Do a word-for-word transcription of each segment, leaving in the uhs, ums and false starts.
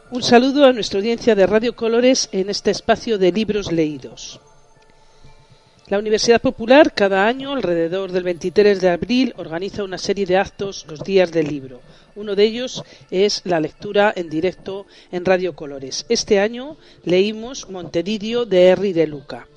Un saludo a nuestra audiencia de Radio Colores en este espacio de libros leídos. La Universidad Popular cada año, alrededor del veintitrés de abril, organiza una serie de actos los días del libro. Uno de ellos es la lectura en directo en Radio Colores. Este año leímos Montedidio de Henri de Luca.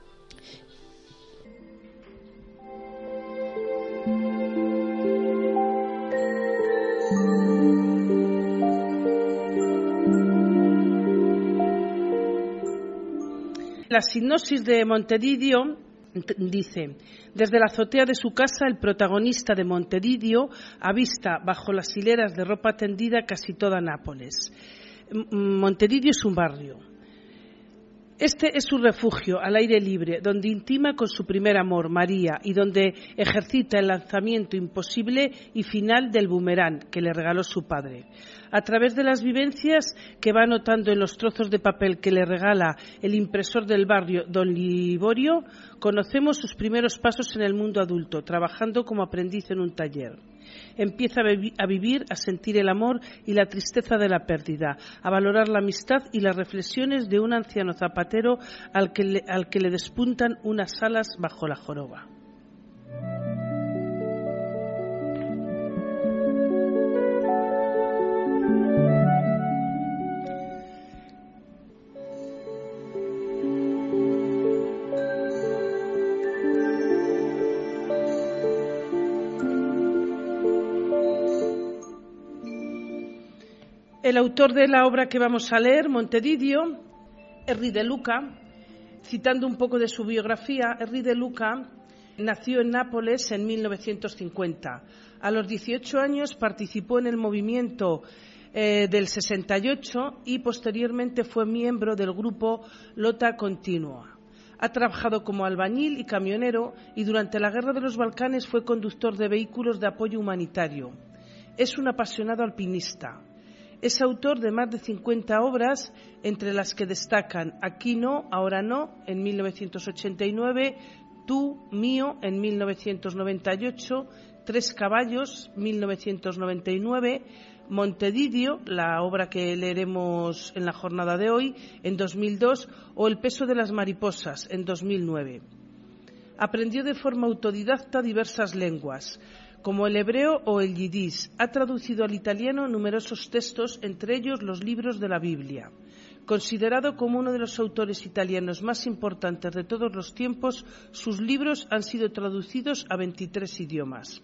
La sinopsis de Montedidio dice: desde la azotea de su casa, el protagonista de Montedidio avista bajo las hileras de ropa tendida casi toda Nápoles. Montedidio es un barrio. Este es su refugio al aire libre, donde intima con su primer amor, María, y donde ejercita el lanzamiento imposible y final del boomerang que le regaló su padre. A través de las vivencias que va anotando en los trozos de papel que le regala el impresor del barrio, don Liborio, conocemos sus primeros pasos en el mundo adulto, trabajando como aprendiz en un taller. Empieza a vivir, a sentir el amor y la tristeza de la pérdida, a valorar la amistad y las reflexiones de un anciano zapatero al que le, al que le despuntan unas alas bajo la joroba. El autor de la obra que vamos a leer, Montedidio, Henri de Luca, citando un poco de su biografía, Henri de Luca nació en Nápoles en mil novecientos cincuenta. A los dieciocho años participó en el movimiento eh, del sesenta y ocho y posteriormente fue miembro del grupo Lotta Continua. Ha trabajado como albañil y camionero y durante la Guerra de los Balcanes fue conductor de vehículos de apoyo humanitario. Es un apasionado alpinista. Es autor de más de cincuenta obras, entre las que destacan Aquí no, ahora no, en mil novecientos ochenta y nueve, Tú, mío, en mil novecientos noventa y ocho, Tres caballos, mil novecientos noventa y nueve, Montedidio, la obra que leeremos en la jornada de hoy, en dos mil dos, o El peso de las mariposas, en dos mil nueve. Aprendió de forma autodidacta diversas lenguas, como el hebreo o el yidís. Ha traducido al italiano numerosos textos, entre ellos los libros de la Biblia. Considerado como uno de los autores italianos más importantes de todos los tiempos, sus libros han sido traducidos a veintitrés idiomas.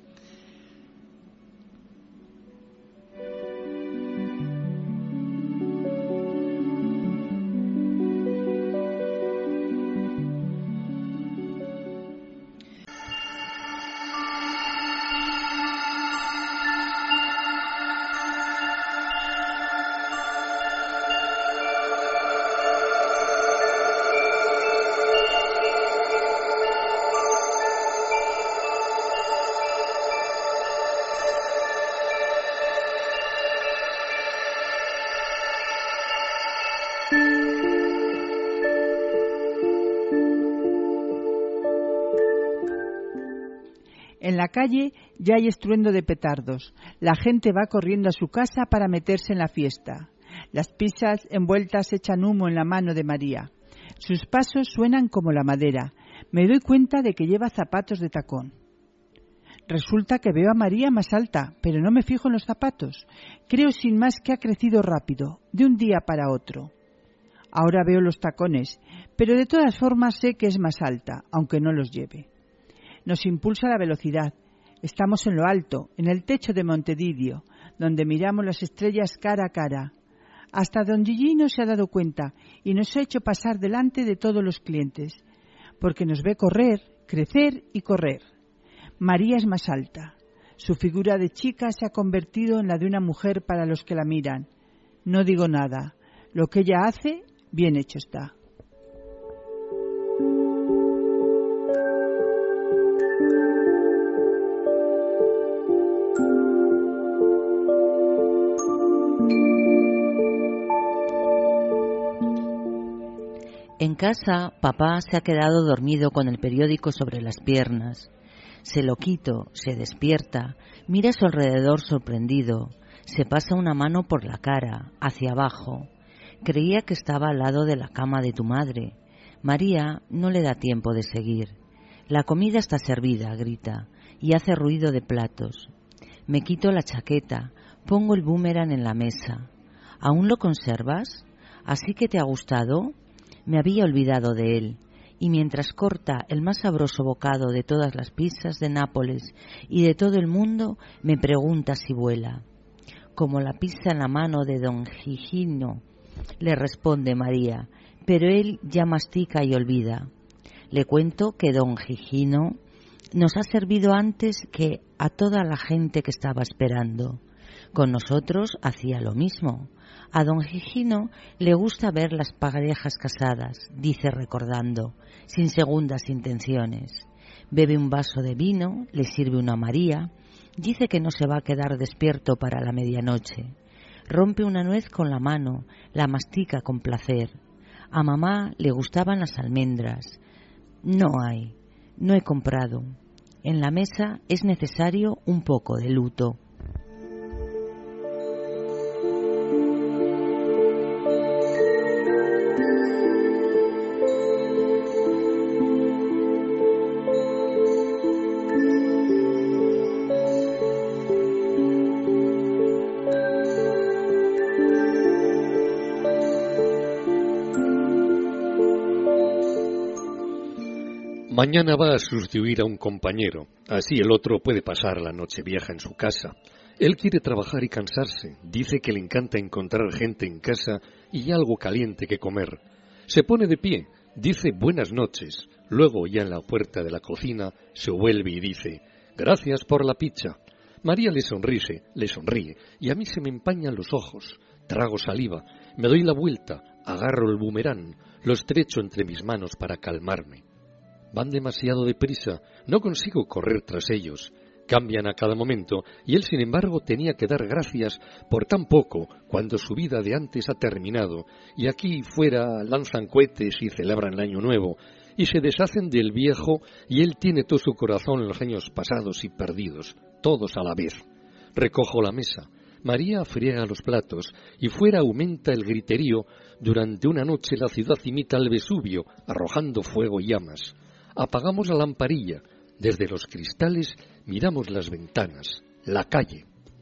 En la calle ya hay estruendo de petardos. La gente va corriendo a su casa para meterse en la fiesta. Las pizzas envueltas echan humo en la mano de María. Sus pasos suenan como la madera. Me doy cuenta de que lleva zapatos de tacón. Resulta que veo a María más alta, pero no me fijo en los zapatos. Creo sin más que ha crecido rápido, de un día para otro. Ahora veo los tacones, pero de todas formas sé que es más alta, aunque no los lleve. Nos impulsa la velocidad. Estamos en lo alto, en el techo de Montedidio, donde miramos las estrellas cara a cara. Hasta don Gigi no se ha dado cuenta y nos ha hecho pasar delante de todos los clientes, porque nos ve correr, crecer y correr. María es más alta. Su figura de chica se ha convertido en la de una mujer para los que la miran. No digo nada. Lo que ella hace, bien hecho está. En casa, papá se ha quedado dormido con el periódico sobre las piernas. Se lo quito, se despierta, mira a su alrededor sorprendido, Se pasa una mano por la cara, hacia abajo. Creía que estaba al lado de la cama de tu madre. María no le da tiempo de seguir. La comida está servida, grita, y hace ruido de platos. Me quito la chaqueta, pongo el boomerang en la mesa. ¿Aún lo conservas? ¿Así que te ha gustado? Me había olvidado de él. Y mientras corta el más sabroso bocado de todas las pizzas de Nápoles y de todo el mundo, me pregunta si vuela. Como la pizza en la mano de don Gigino, le responde María, pero él ya mastica y olvida. Le cuento que don Gigino nos ha servido antes que a toda la gente que estaba esperando. Con nosotros hacía lo mismo. A don Gigino le gusta ver las parejas casadas, dice recordando, sin segundas intenciones. Bebe un vaso de vino, le sirve una María, dice que no se va a quedar despierto para la medianoche. Rompe una nuez con la mano, la mastica con placer. A mamá le gustaban las almendras. No hay, no he comprado. En la mesa es necesario un poco de luto. Mañana va a sustituir a un compañero, así el otro puede pasar la noche vieja en su casa. Él quiere trabajar y cansarse, dice que le encanta encontrar gente en casa y algo caliente que comer. Se pone de pie, dice buenas noches, luego ya en la puerta de la cocina se vuelve y dice gracias por la pizza. María le sonríe, le sonríe y a mí se me empañan los ojos. Trago saliva, me doy la vuelta, agarro el boomerang, lo estrecho entre mis manos para calmarme. Van demasiado deprisa, no consigo correr tras ellos. Cambian a cada momento y él, sin embargo, tenía que dar gracias por tan poco cuando su vida de antes ha terminado y aquí fuera lanzan cohetes y celebran el año nuevo y se deshacen del viejo y él tiene todo su corazón en los años pasados y perdidos, todos a la vez. Recojo la mesa. María friega los platos y fuera aumenta el griterío. Durante una noche la ciudad imita al Vesubio, arrojando fuego y llamas. Apagamos la lamparilla. Desde los cristales miramos las ventanas, la calle.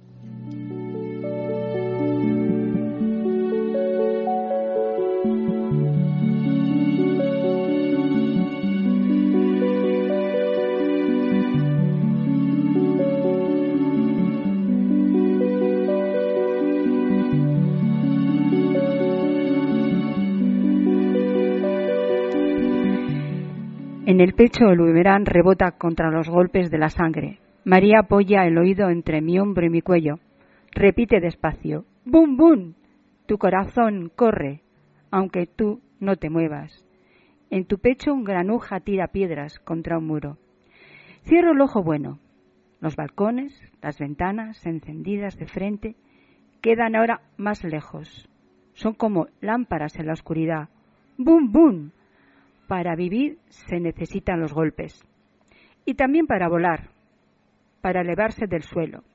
En el pecho el boomerang rebota contra los golpes de la sangre. María apoya el oído entre mi hombro y mi cuello. Repite despacio. ¡Bum, bum! Tu corazón corre, aunque tú no te muevas. En tu pecho un granuja tira piedras contra un muro. Cierro el ojo bueno. Los balcones, las ventanas encendidas de frente, quedan ahora más lejos. Son como lámparas en la oscuridad. ¡Bum, bum! Para vivir se necesitan los golpes. Y también para volar, para elevarse del suelo.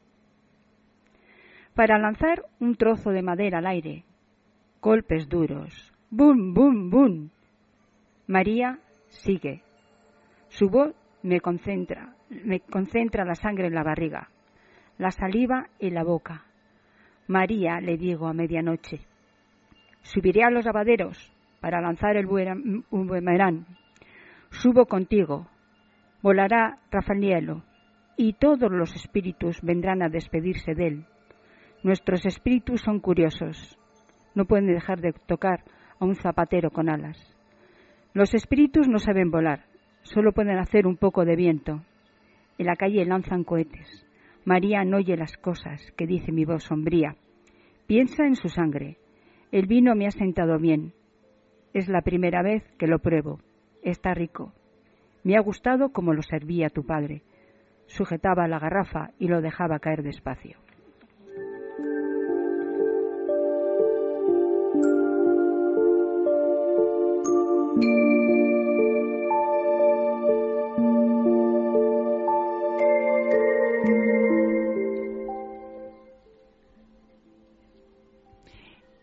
Para lanzar un trozo de madera al aire. Golpes duros. ¡Bum, bum, bum! María sigue. Su voz me concentra, me concentra la sangre en la barriga, la saliva en la boca. María, le digo a medianoche, subiré a los lavaderos para lanzar el boomerang. Subo contigo. Volará Raffaello y todos los espíritus vendrán a despedirse de él. Nuestros espíritus son curiosos. No pueden dejar de tocar a un zapatero con alas. Los espíritus no saben volar. Solo pueden hacer un poco de viento. En la calle lanzan cohetes. María no oye las cosas que dice mi voz sombría. Piensa en su sangre. El vino me ha sentado bien. Es la primera vez que lo pruebo. Está rico. Me ha gustado como lo servía tu padre. Sujetaba la garrafa y lo dejaba caer despacio.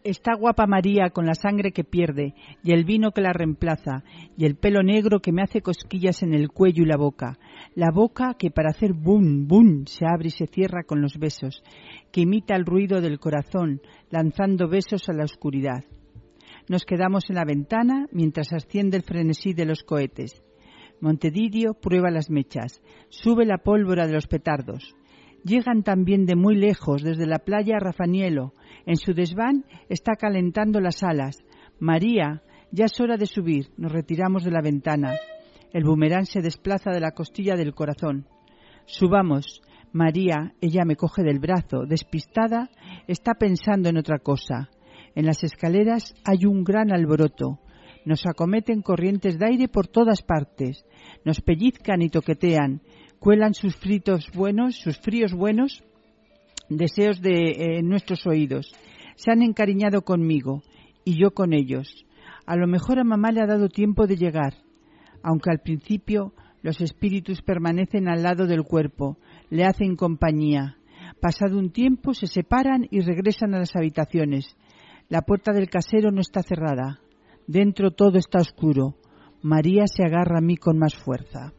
Está guapa María con la sangre que pierde y el vino que la reemplaza y el pelo negro que me hace cosquillas en el cuello y la boca. La boca que para hacer bum, bum se abre y se cierra con los besos, que imita el ruido del corazón lanzando besos a la oscuridad. Nos quedamos en la ventana mientras asciende el frenesí de los cohetes. Montedidio prueba las mechas, sube la pólvora de los petardos. Llegan también de muy lejos, desde la playa Rafanielo. En su desván está calentando las alas. María, ya es hora de subir. Nos retiramos de la ventana. El bumerán se desplaza de la costilla del corazón. Subamos. María, ella me coge del brazo. Despistada, está pensando en otra cosa. En las escaleras hay un gran alboroto. Nos acometen corrientes de aire por todas partes. Nos pellizcan y toquetean. Cuelan sus fritos buenos, sus fríos buenos deseos de eh, nuestros oídos. Se han encariñado conmigo y yo con ellos. A lo mejor a mamá le ha dado tiempo de llegar, aunque al principio los espíritus permanecen al lado del cuerpo, le hacen compañía. Pasado un tiempo se separan y regresan a las habitaciones. La puerta del casero no está cerrada. Dentro todo está oscuro. María se agarra a mí con más fuerza.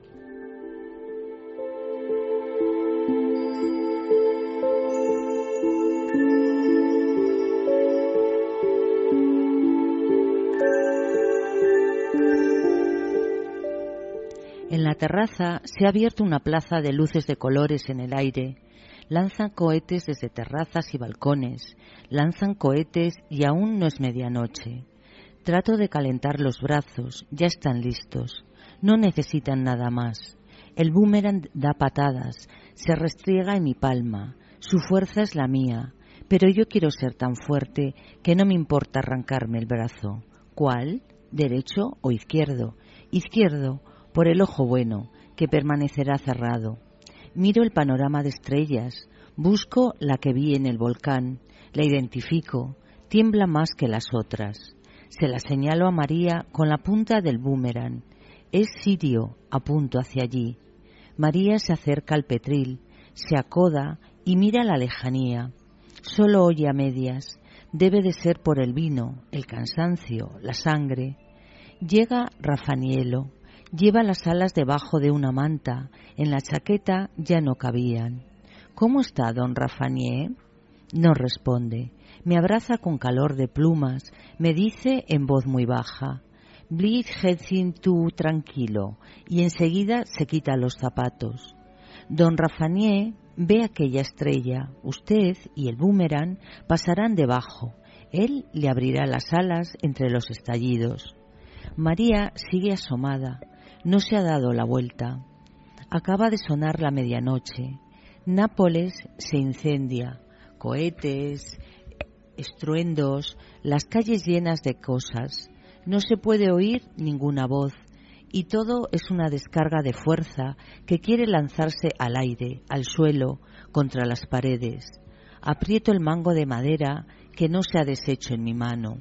En la terraza se ha abierto una plaza de luces de colores en el aire. Lanzan cohetes desde terrazas y balcones. Lanzan cohetes y aún no es medianoche. Trato de calentar los brazos. Ya están listos. No necesitan nada más. El boomerang da patadas. Se restriega en mi palma. Su fuerza es la mía. Pero yo quiero ser tan fuerte que no me importa arrancarme el brazo. ¿Cuál? ¿Derecho o izquierdo? Izquierdo. Por el ojo bueno, que permanecerá cerrado. Miro el panorama de estrellas, busco la que vi en el volcán, la identifico, tiembla más que las otras. Se la señalo a María con la punta del boomerang. Es Sirio, apunto hacia allí. María se acerca al petril, se acoda y mira la lejanía. Solo oye a medias. Debe de ser por el vino, el cansancio, la sangre. Llega Rafanielo. Lleva las alas debajo de una manta. En la chaqueta ya no cabían. ¿Cómo está don Rafanié? No responde. Me abraza con calor de plumas. Me dice en voz muy baja: Blid Hedin tú tranquilo. Y enseguida se quita los zapatos. Don Rafanié ve aquella estrella. Usted y el boomerang pasarán debajo. Él le abrirá las alas entre los estallidos. María sigue asomada. No se ha dado la vuelta. Acaba de sonar la medianoche. Nápoles se incendia. Cohetes, estruendos, las calles llenas de cosas. No se puede oír ninguna voz. Y todo es una descarga de fuerza que quiere lanzarse al aire, al suelo, contra las paredes. Aprieto el mango de madera que no se ha deshecho en mi mano.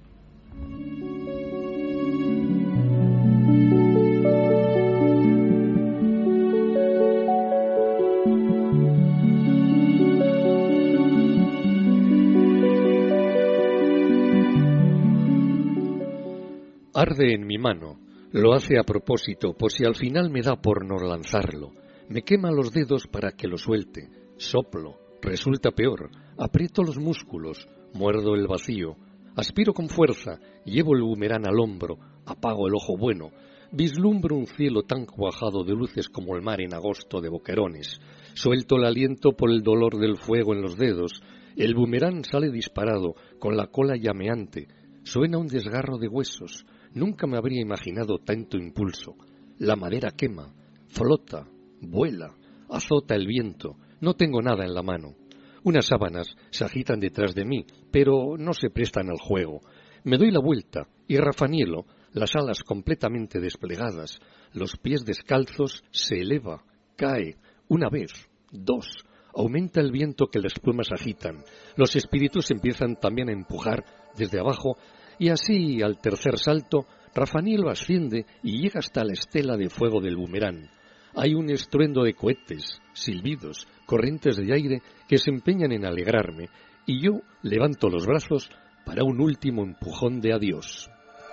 Arde en mi mano. Lo hace a propósito, por si al final me da por no lanzarlo. Me quema los dedos para que lo suelte. Soplo. Resulta peor. Aprieto los músculos. Muerdo el vacío. Aspiro con fuerza. Llevo el boomerang al hombro. Apago el ojo bueno. Vislumbro un cielo tan cuajado de luces como el mar en agosto de boquerones. Suelto el aliento por el dolor del fuego en los dedos. El boomerang sale disparado, con la cola llameante. Suena un desgarro de huesos. Nunca me habría imaginado tanto impulso. La madera quema, flota, vuela, azota el viento. No tengo nada en la mano. Unas sábanas se agitan detrás de mí, pero no se prestan al juego. Me doy la vuelta y Rafanielo, las alas completamente desplegadas, los pies descalzos, se eleva, cae, una vez, dos. Aumenta el viento que las plumas agitan. Los espíritus empiezan también a empujar desde abajo. Y así, al tercer salto, Rafanielo asciende y llega hasta la estela de fuego del boomerang. Hay un estruendo de cohetes, silbidos, corrientes de aire que se empeñan en alegrarme, y yo levanto los brazos para un último empujón de adiós.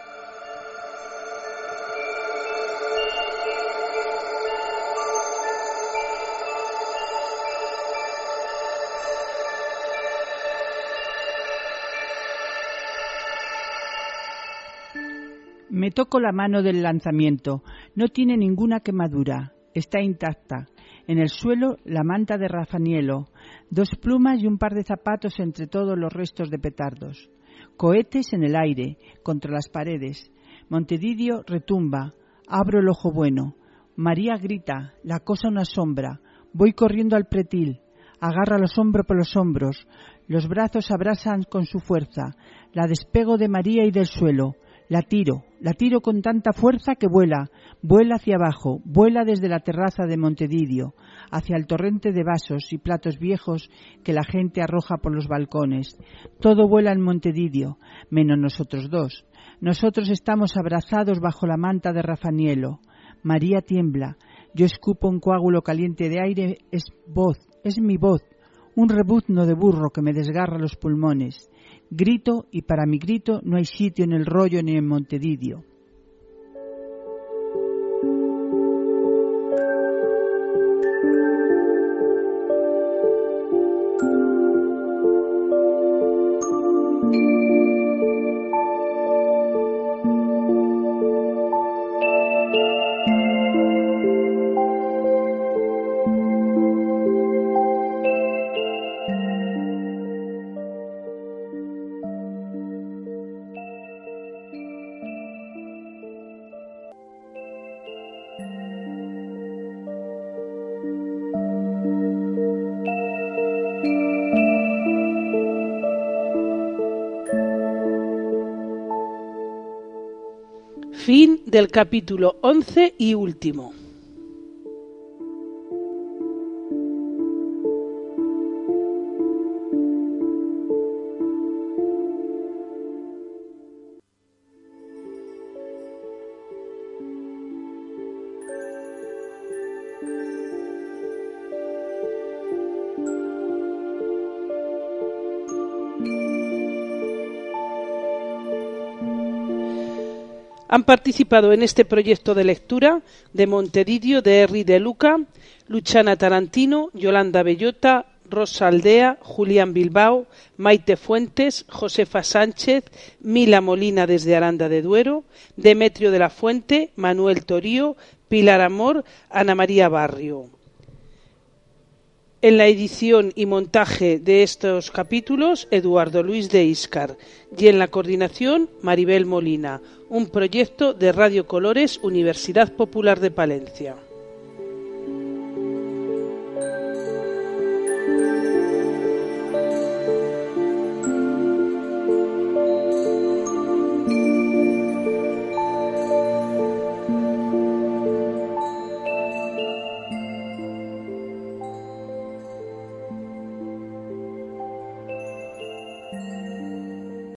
Me toco la mano del lanzamiento. No tiene ninguna quemadura. Está intacta. En el suelo, la manta de Rafanielo, dos plumas y un par de zapatos entre todos los restos de petardos. Cohetes en el aire, contra las paredes. Montedidio retumba. Abro el ojo bueno. María grita. La cosa una sombra. Voy corriendo al pretil. Agarra los hombros por los hombros. Los brazos abrasan con su fuerza. La despego de María y del suelo. La tiro, la tiro con tanta fuerza que vuela, vuela hacia abajo, vuela desde la terraza de Montedidio, hacia el torrente de vasos y platos viejos que la gente arroja por los balcones. Todo vuela en Montedidio, menos nosotros dos. Nosotros estamos abrazados bajo la manta de Rafanielo. María tiembla. Yo escupo un coágulo caliente de aire. Es voz, es mi voz, un rebuzno de burro que me desgarra los pulmones. Grito, y para mi grito no hay sitio en el rollo ni en Montedidio. Fin del capítulo once y último. Han participado en este proyecto de lectura de Montedidio de Henry de Luca, Luciana Tarantino, Yolanda Bellota, Rosa Aldea, Julián Bilbao, Maite Fuentes, Josefa Sánchez, Mila Molina desde Aranda de Duero, Demetrio de la Fuente, Manuel Torío, Pilar Amor, Ana María Barrio. En la edición y montaje de estos capítulos, Eduardo Luis de Íscar, y en la coordinación, Maribel Molina, un proyecto de Radio Colores, Universidad Popular de Palencia.